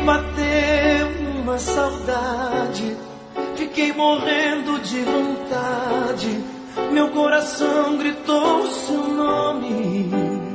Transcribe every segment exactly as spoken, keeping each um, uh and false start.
bateu uma saudade, fiquei morrendo de vontade, meu coração gritou seu nome.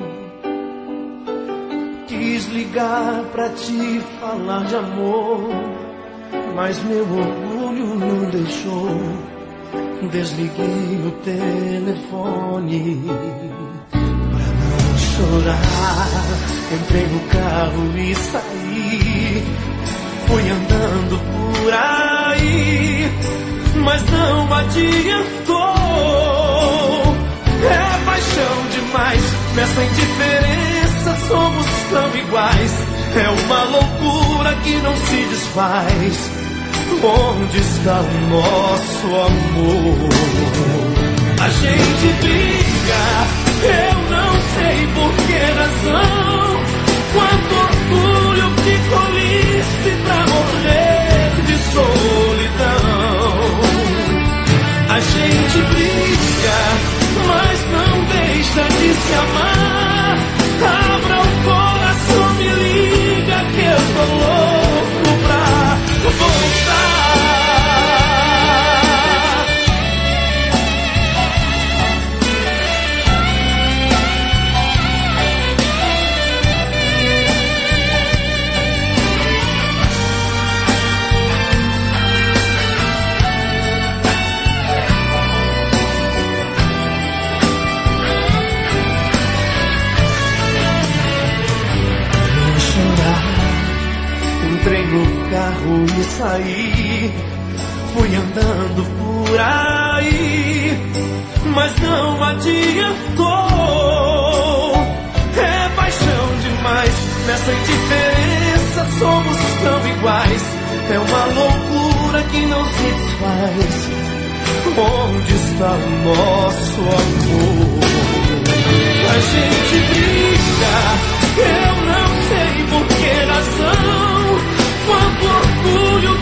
Quis ligar pra te falar de amor, mas meu orgulho não deixou. Desliguei o telefone pra não chorar. Entrei no carro e saí, fui andando por aí, mas não adiantou. É paixão demais, nessa indiferença somos tão iguais. É uma loucura que não se desfaz. Onde está o nosso amor? A gente briga, eu não sei por que razão. Quanto orgulho que colhiste pra morrer de solidão. A gente briga, mas não deixa de se amar. Abra o coração, me liga que eu tô louco pra voltar. Entrei no carro e saí, fui andando por aí, mas não adiantou. É paixão demais, nessa indiferença somos tão iguais. É uma loucura que não se desfaz. Onde está o nosso amor? A gente briga, eu não sei por que razão. Quanto orgulho